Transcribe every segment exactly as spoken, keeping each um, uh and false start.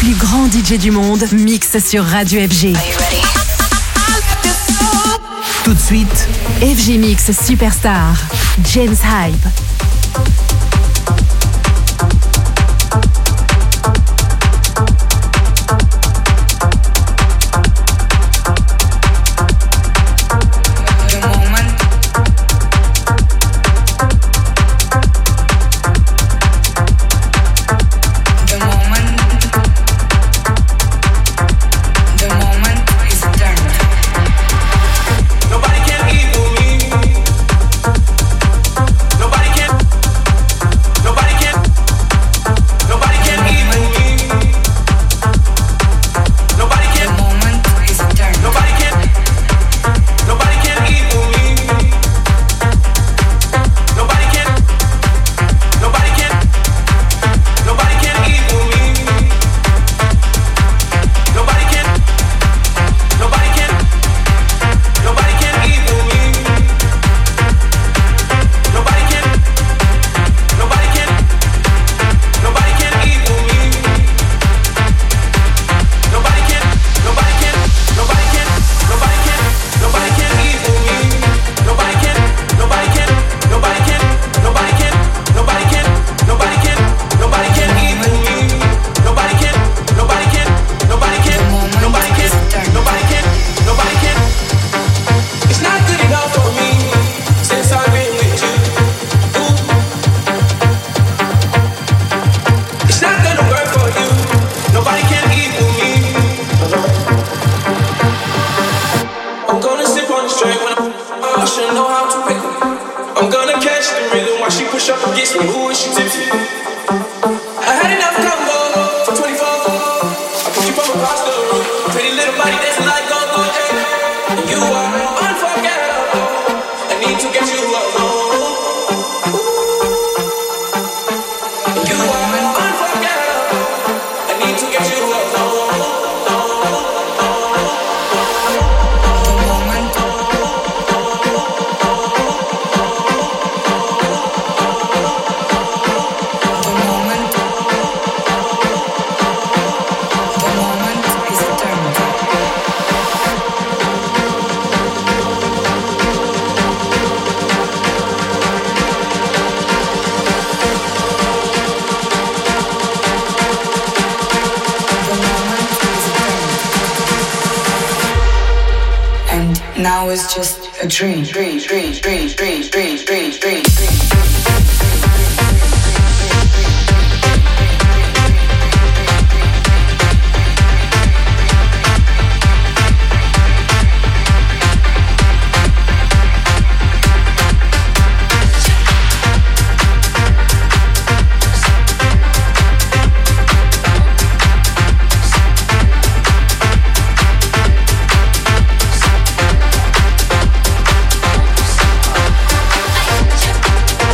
plus grands D J du monde mixent sur Radio F G. Tout de suite, F G Mix Superstar, James Hype. Now it's just a dream, dream, dream, dream, dream, dream, dream, dream, dream. Hey!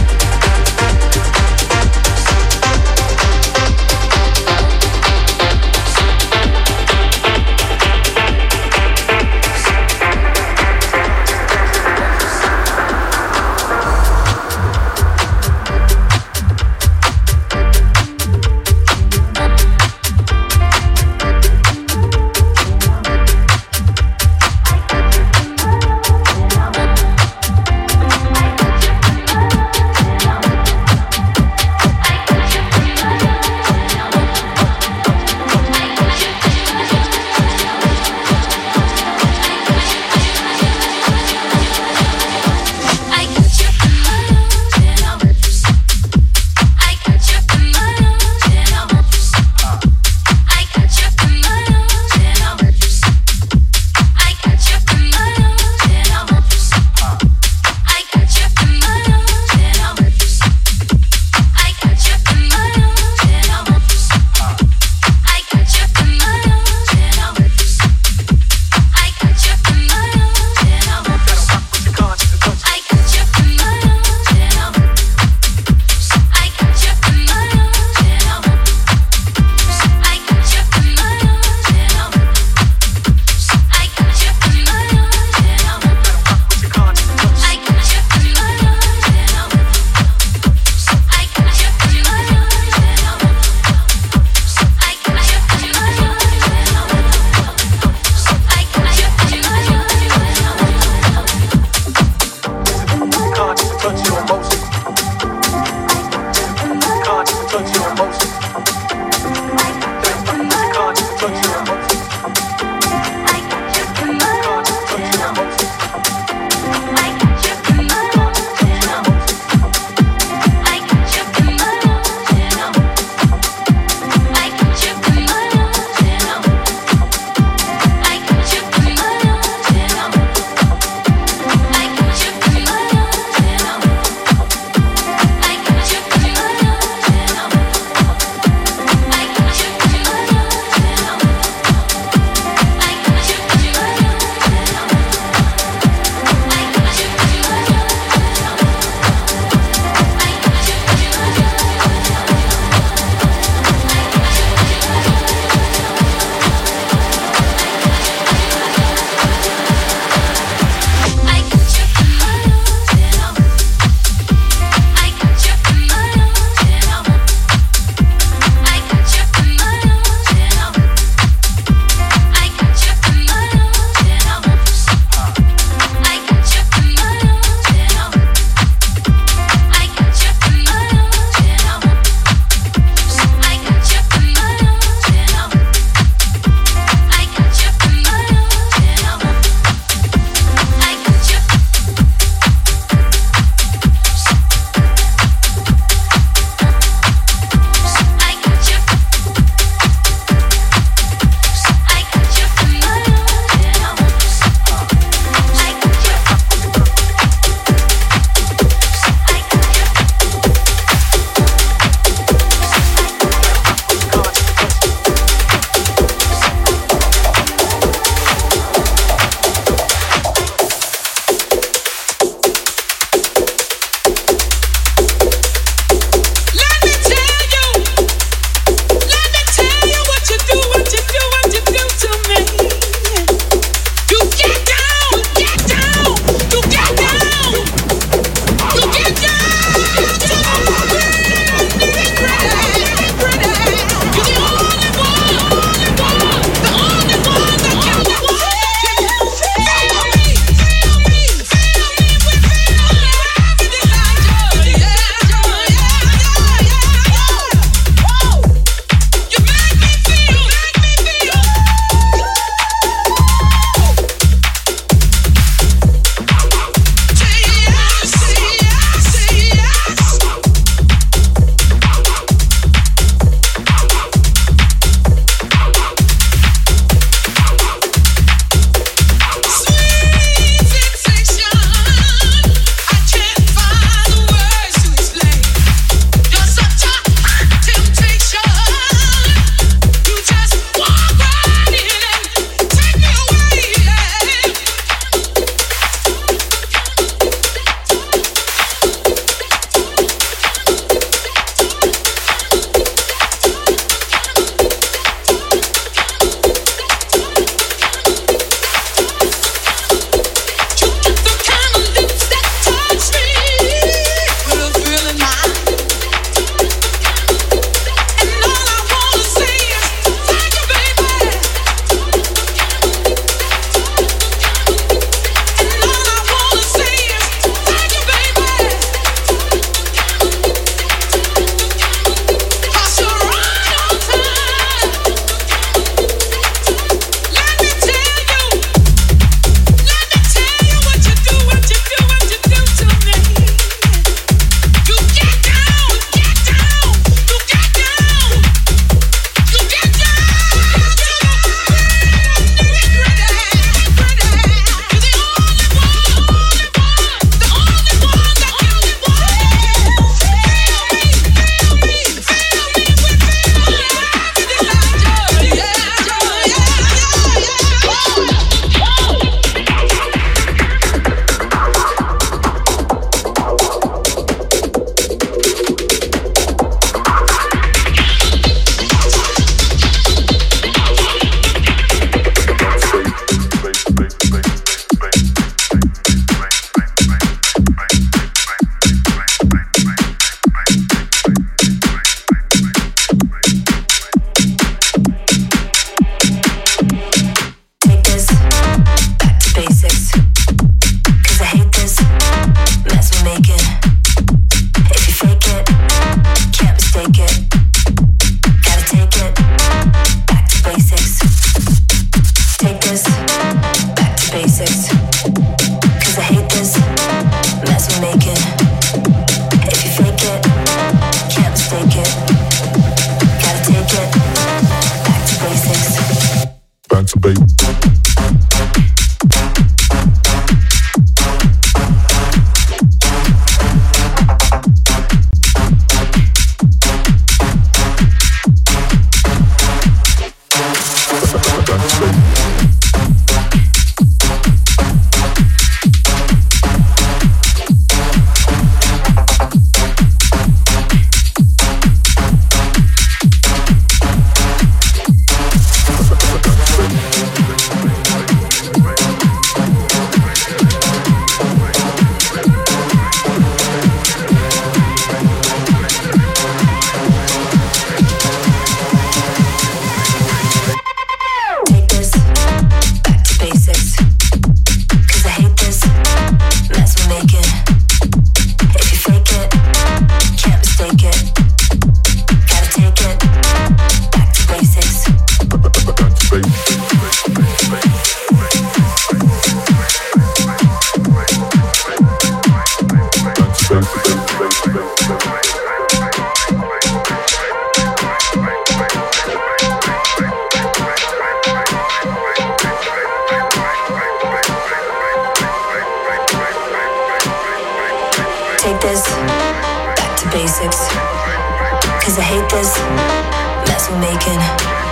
Cause I hate this mess we're making.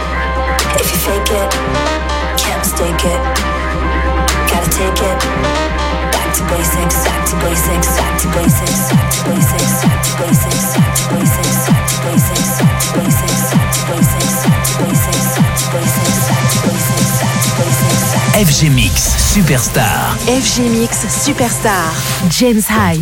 If you fake it, can't mistake it. Gotta take it back to basics, back to basics, back to basics, back to basics, back to basics, back to basics, back to basics, back to basics, back to basics, back to basics, back to basics, back to basics, back to basics. F G Mix Superstar. F G Mix Superstar. James Hype.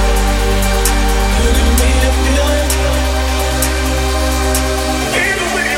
Either way.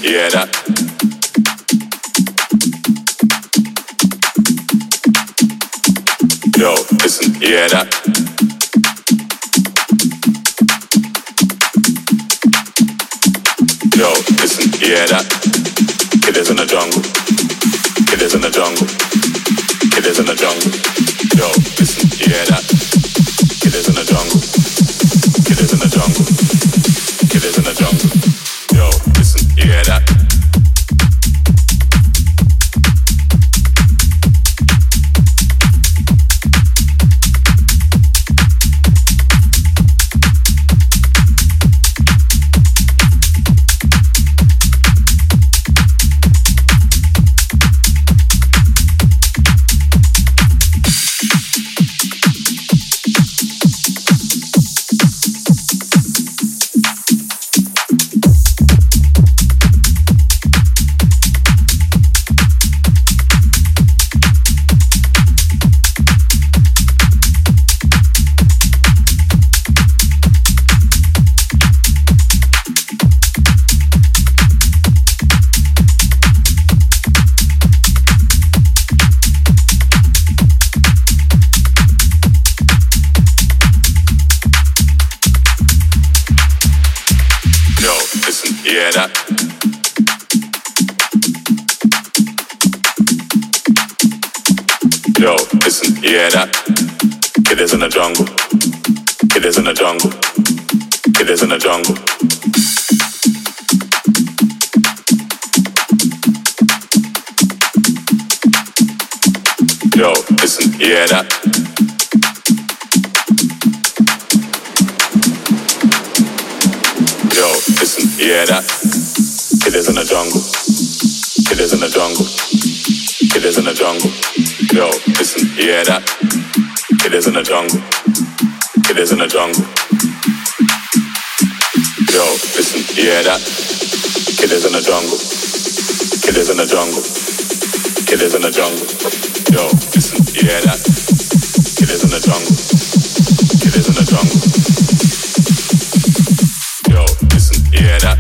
hear that? Yo, listen, you hear that? Yo, listen, you hear that? Killers in the jungle. Killers in the jungle. Killers in the jungle. Yo, listen, you hear that? Killers in the jungle. Killers in the jungle. Killers in the jungle. Yo, listen, you hear that? Yo, listen, you hear that? Killers in the jungle. Killers in the jungle. Killers in the jungle. Yo, listen, you hear that? Yo, listen, you hear that? Killers in the jungle. Killers in the jungle. Killers in the jungle. Yo, listen, you hear that? Killers in the jungle. Killers in the jungle. Yo, listen, you hear that? Killers in the jungle. Killers in the jungle. Killers in the jungle. Yo, listen, you hear that? Killers in the jungle. Killers in the jungle. Yo, listen, you hear that?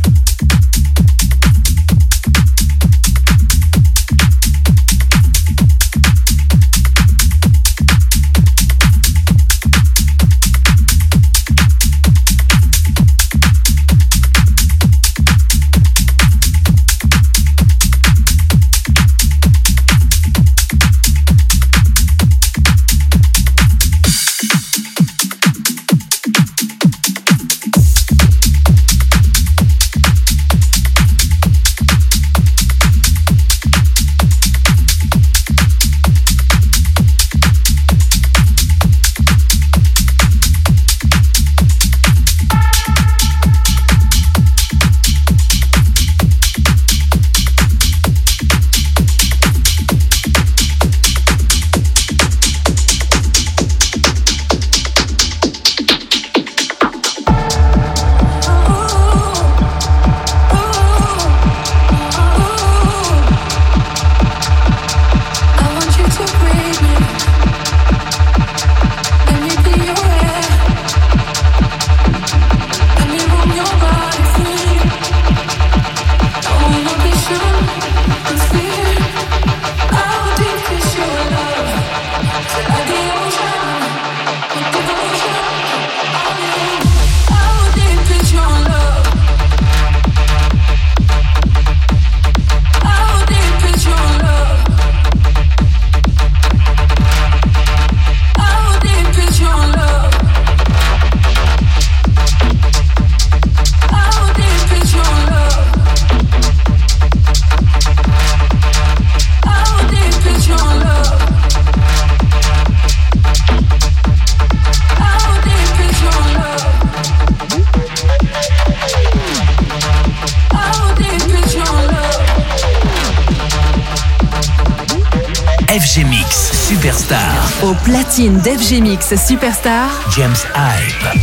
F G Mix Superstar. Au platine d'F G Mix Superstar, James Hype.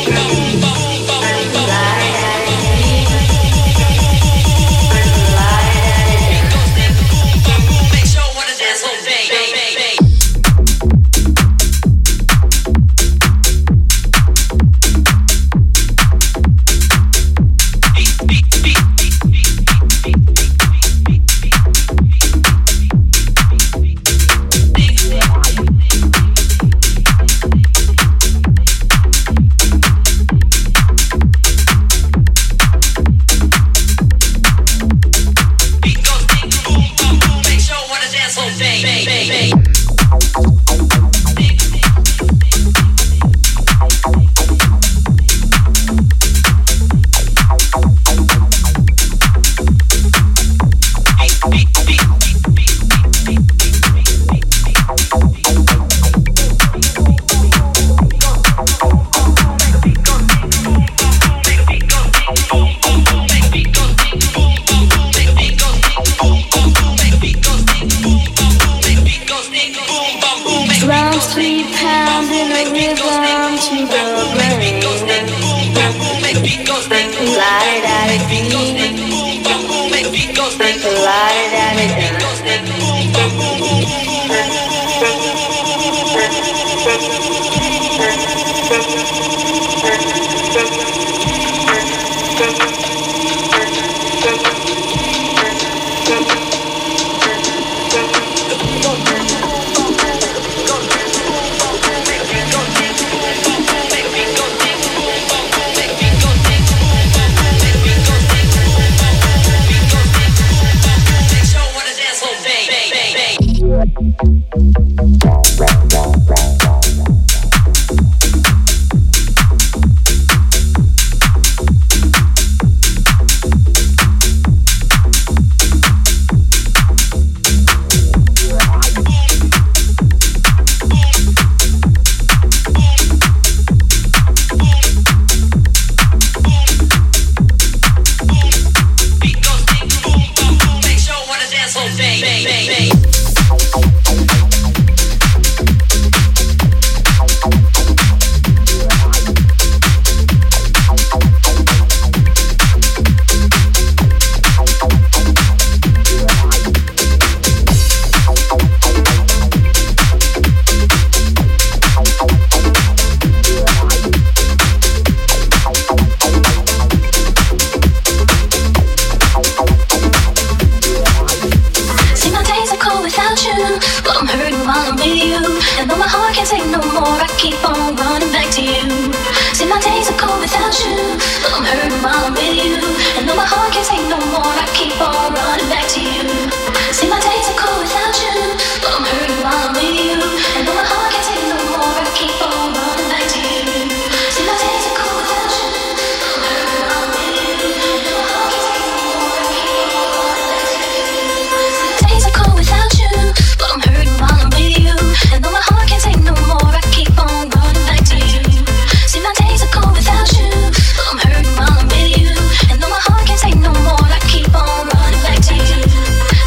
Without you, but I'm hurting while I'm with you, and though my heart can't take no more, I keep on running back to you.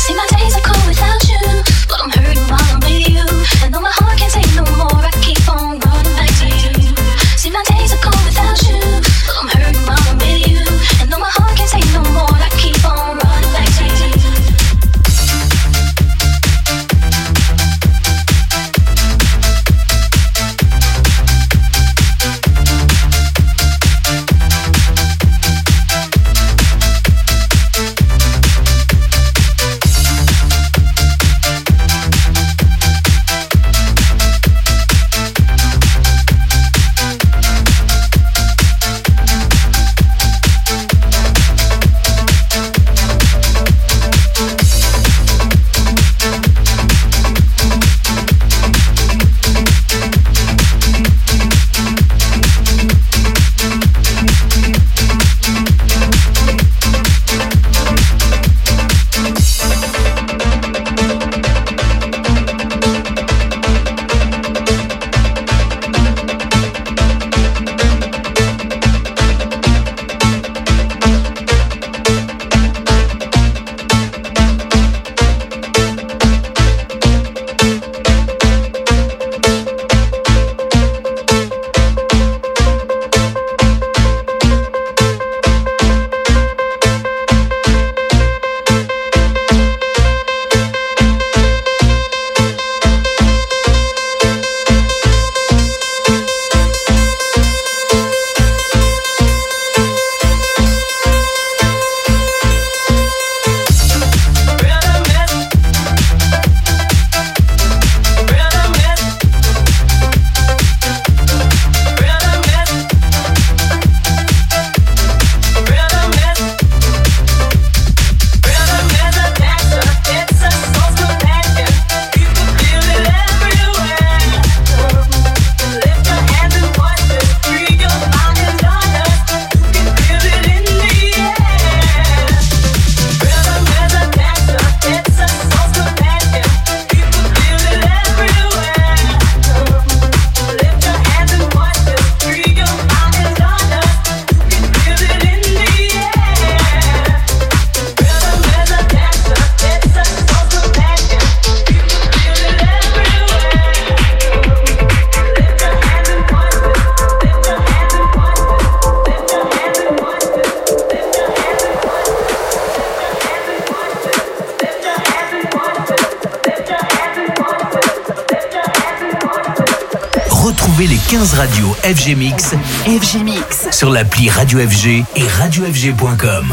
quinze radios F G Mix. F G Mix. Sur l'appli Radio F G et radio f g point com.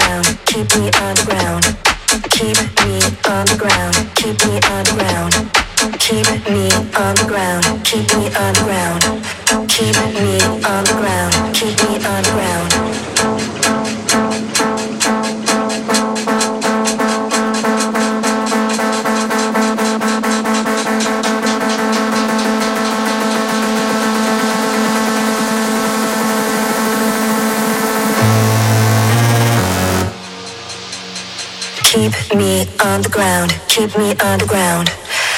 Keep me on the ground, keep me on the ground. Keep me on the ground, keep me on the ground. Keep me on the ground, keep me on the ground. Keep me on the ground, keep me on the ground.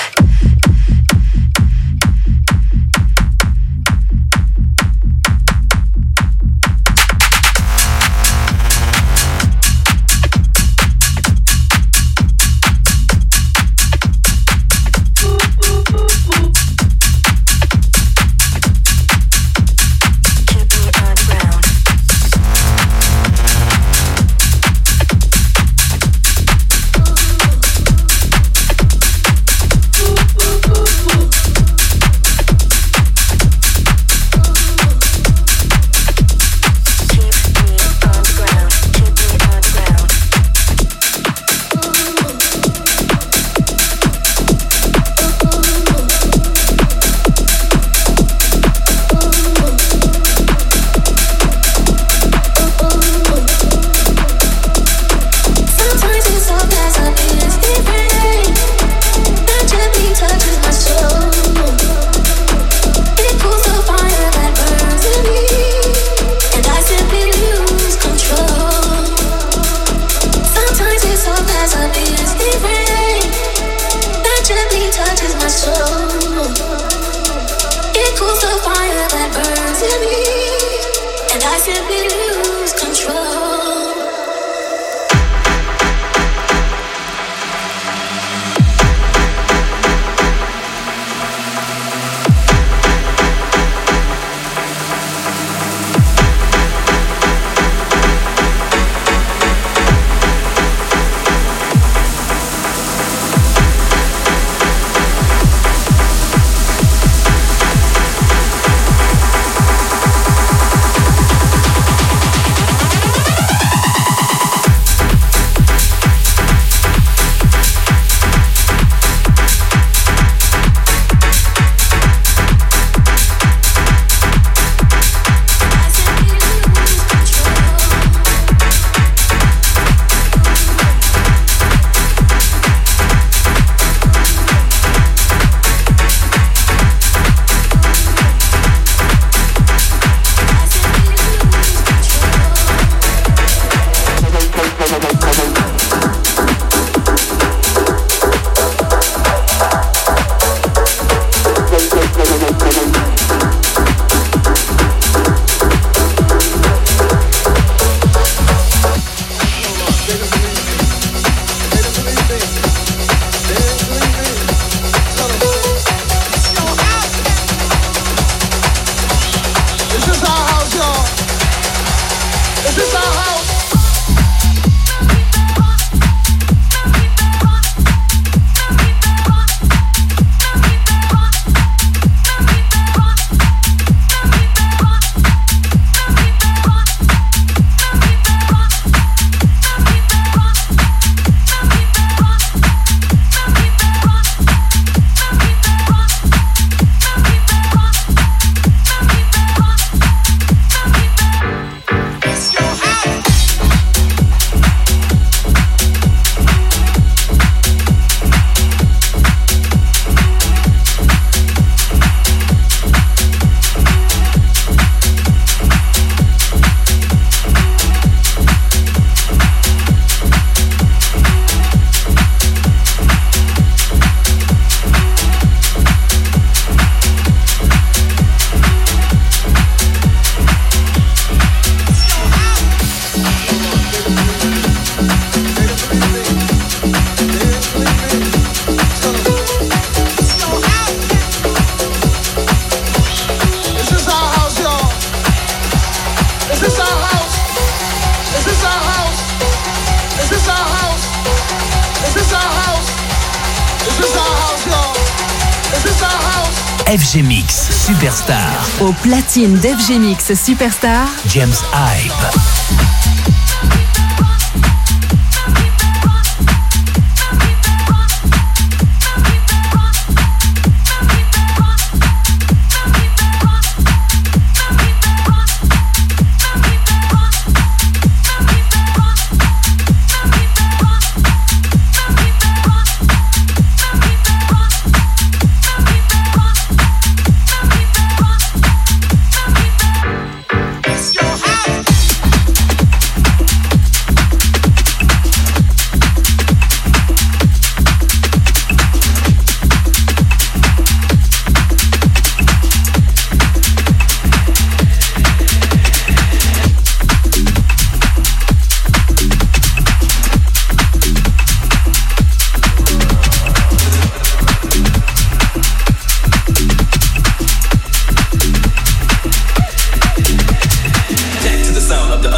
F G Mix Superstar. Au platine d'F G Mix Superstar, James Hype.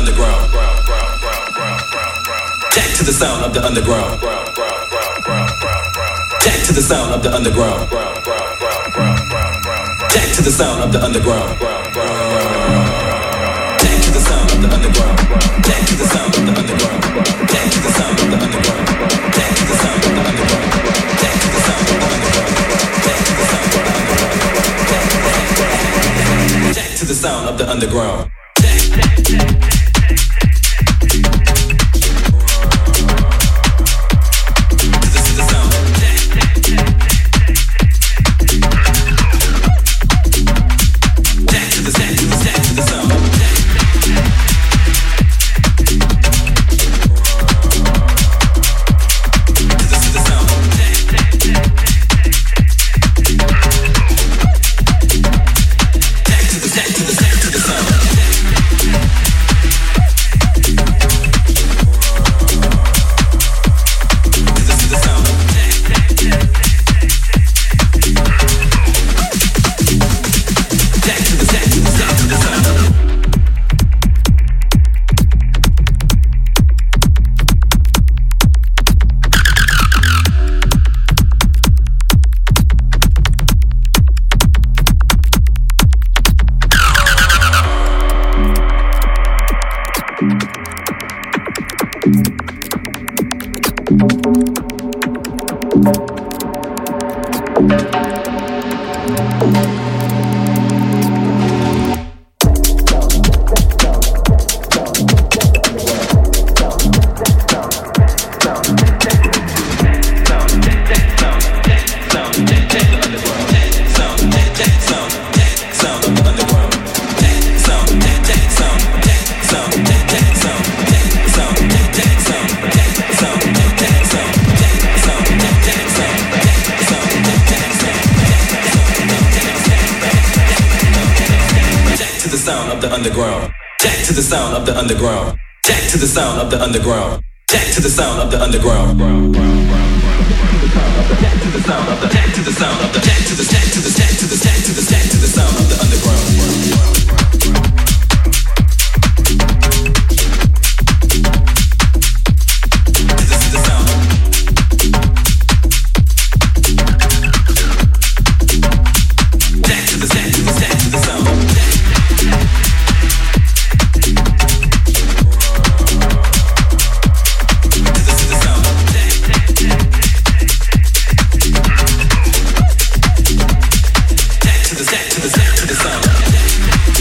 underground. Jack to the sound of the underground. Jack to the sound of the underground. Jack to the sound of the underground. Jack to the sound of the underground. Jack to the sound of the underground. Jack to the sound of the underground. Jack to the sound of the underground. Jack to the sound of the underground. Jack to the sound of the underground. Jack to the sound of the underground. Underground. Jack to the sound of the underground. Jack to the sound of the underground. Jack to the sound of the underground. Jack to the sound of the Jack to the sound of the Jack to the Jack to the Jack to the Jack to the Jack to the sound of the underground. To the sound.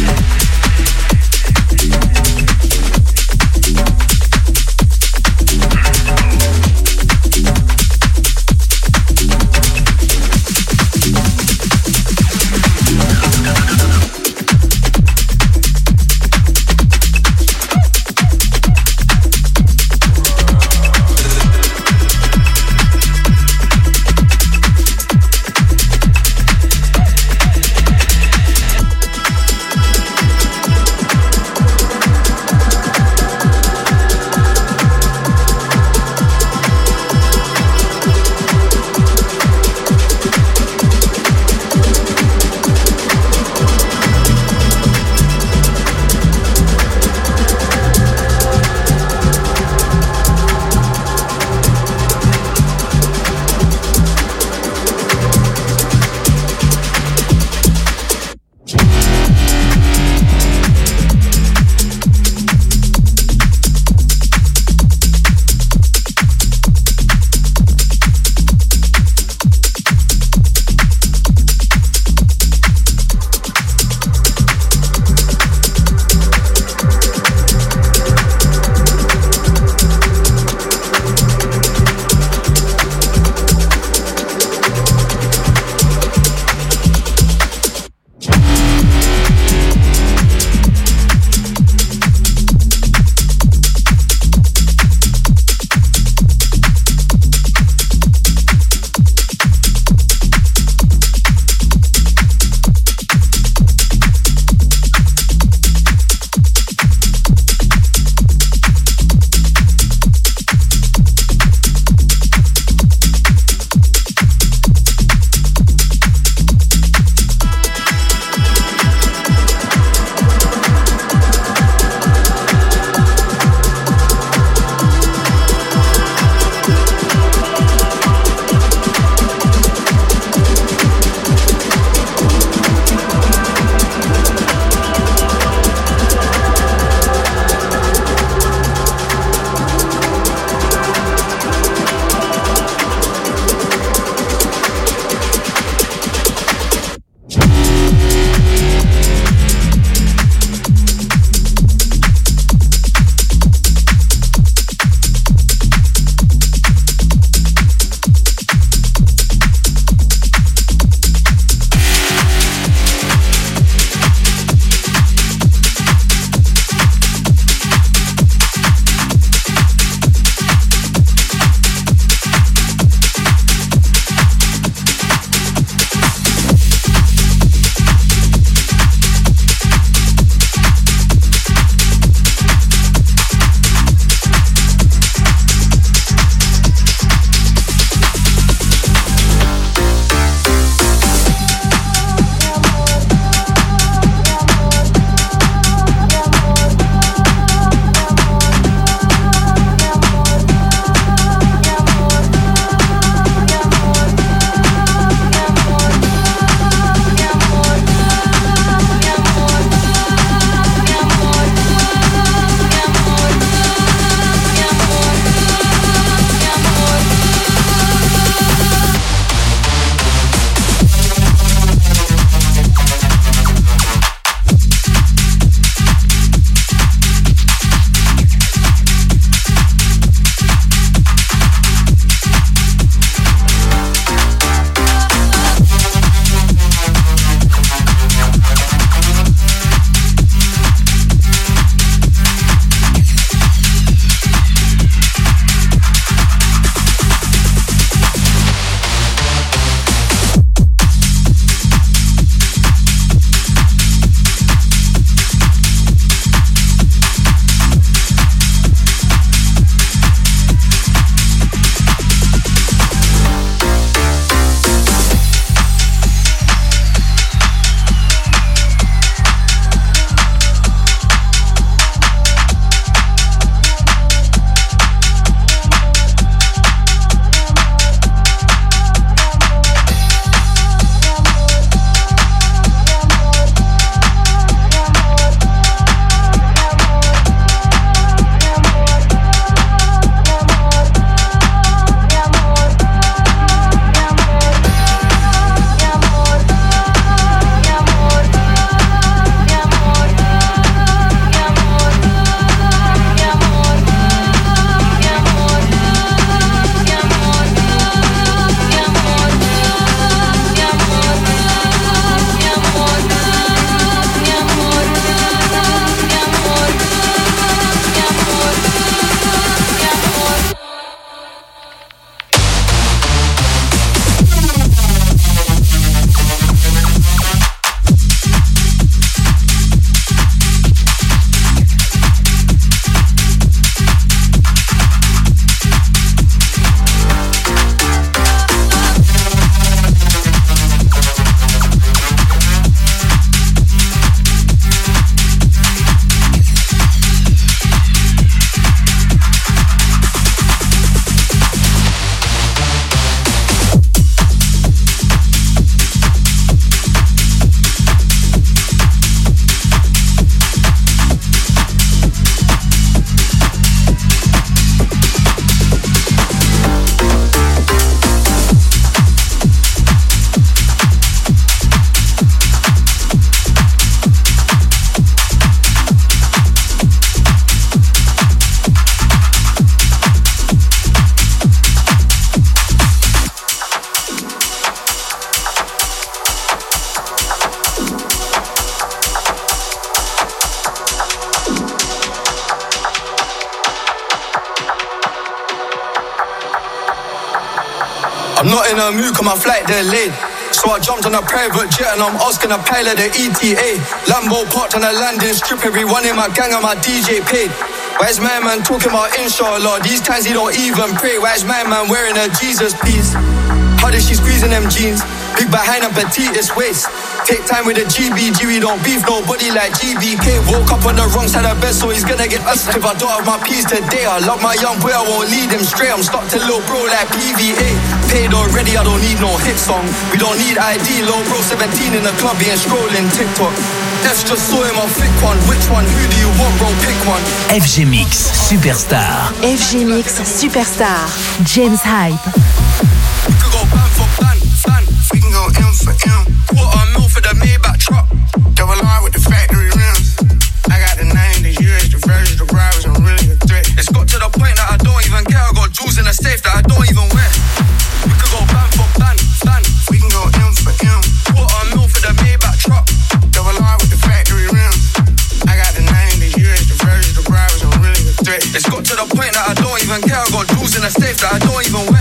I'm not in a mood, cause my flight delayed. So I jumped on a private jet and I'm asking a pilot the E T A. Lambo parked on a landing strip, everyone in my gang and my D J paid. Why is my man talking about inshallah? These times he don't even pray. Why is my man wearing a Jesus piece? How did she squeezing them jeans? Big behind and petite waist. Take time with the G B G, we don't beef nobody like G B K. Woke up on the wrong side of bed, so he's gonna get us. If I don't have my peace today, I love my young boy, I won't lead him straight. I'm stuck to little bro like P V A. Paid already, I don't need no hit song. We don't need I D, low bro seventeen in the club, being scrolling TikTok. That's just saw him a thick one. Which one? Who do you want, bro? Pick one. F G Mix Superstar. F G Mix Superstar. James Hype. We could go ban for ban, ban. We can go M for M. Quarter mil for the Maybach truck. Double R with the factory rims. I got the nineties, U S, the versions, the drivers, I'm really a threat. It's got to the point that I don't even care. I got jewels in the safe that I don't even wear. We could go ban for ban, ban. We can go M for M. Quarter mil for the Maybach truck. Double R with the factory rims. I got the nineties, U S, the versions, the drivers, I'm really a threat. It's got to the point that I don't even care. I got jewels in the safe that I don't even wear.